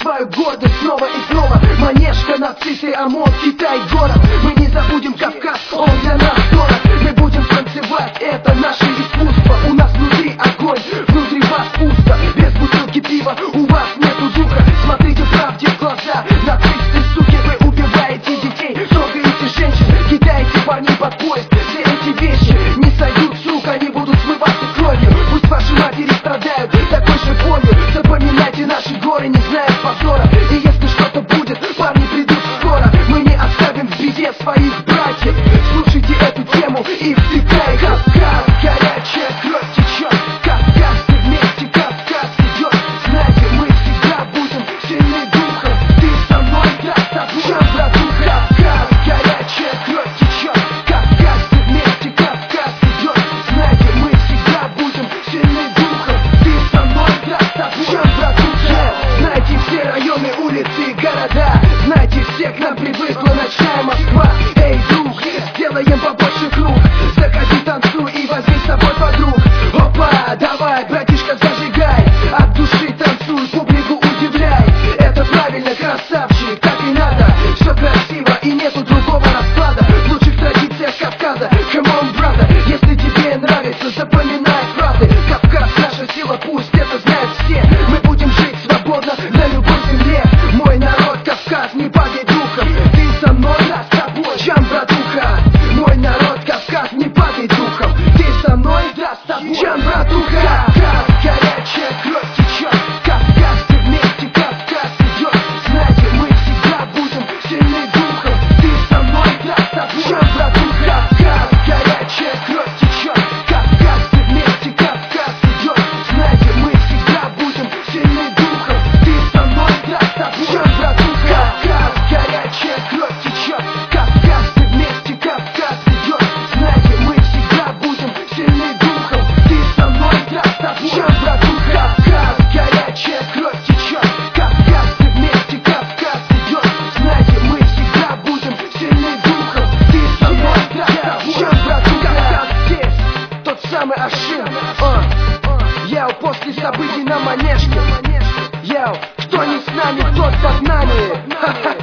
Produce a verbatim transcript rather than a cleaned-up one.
свою гордость снова и снова. Манежка, нацисты, ОМОН, Китай, город. Мы не забудем Кавказ, он для нас дорог. Мы будем танцевать, это наше искусство. У нас внутри огонь, внутри вас пусто. Без бутылки пива у вас нету духа. Смотрите правде в глаза, нацисты, суки. Вы убиваете детей, трогаете женщин, кидаете парней под поезд. Все эти вещи не сойдут с рук, они будут смываться кровью. Пусть ваши матери страдают такой же болью. Запоминайте, наши горы не знают позора. И если что-то будет, парни придут скоро. Мы не оставим в беде своих братьев. Слушайте эту тему и втыкай. Кавказ, горячая кровь течет. Кавказ, ты вместе, Кавказ идет. Знаете, мы всегда будем сильны духом. Ты со мной, да, с тобой, братуха. Кавказ, горячая кровь течет. Кавказ, ты вместе, Кавказ идет. Знаете, мы всегда будем сильны духом. Ты со мной, да, с тобой, братуха. Знаете все районы, улицы и города. Знаете, все к нам привыкла ночная Москва. Эй, друг, сделаем побольше круг. Заходи, танцуй и возьми с собой подруг. Опа, давай, братишка, зажигай. От души танцуй, публику удивляй. Это правильно, красавчик, так и надо. Все красиво и нету другого расклада. В лучших традициях Кавказа. Come on, brother, если тебе нравится, запоминай фразы. Кавказ, наша сила, пусть это знают все. Мы будем жить свободно на любой земле. Мой народ, Кавказ, не падай духом. Ты со мной, да, с тобой, чам, братуха. Мой народ, Кавказ, не падай духом. Ты со мной, да, с тобой, чам, братуха. Кавказ, горячая кровь течет. Кавказ, ты вместе, Кавказ идет. Знаете, мы всегда будем сильны духом. Ты со мной, да, с тобой, чам, братуха. Кавказ, горячая кровь течет. Кавказ, ты вместе, Кавказ идет. Знаете, мы всегда будем сильны духом. Ты со мной, да, с тобой, чам, братуха. Кавказ, горячая кровь течет. Кавказ, ты вместе, Кавказ идет. Знаете, мы всегда будем сильны духом. Ты со мной, да, с тобой, чам, братуха. Кавказ, горячая кровь течет. Кавказ, ты вместе, Кавказ идет. Знаете, мы всегда будем сильны духом. Ты со мной, да, с тобой, чам, братуха. Кавказ здесь, тот самый Ашим. uh. Яу, после событий на Манежке. Яу, кто не с нами, тот под нами. Ха-ха.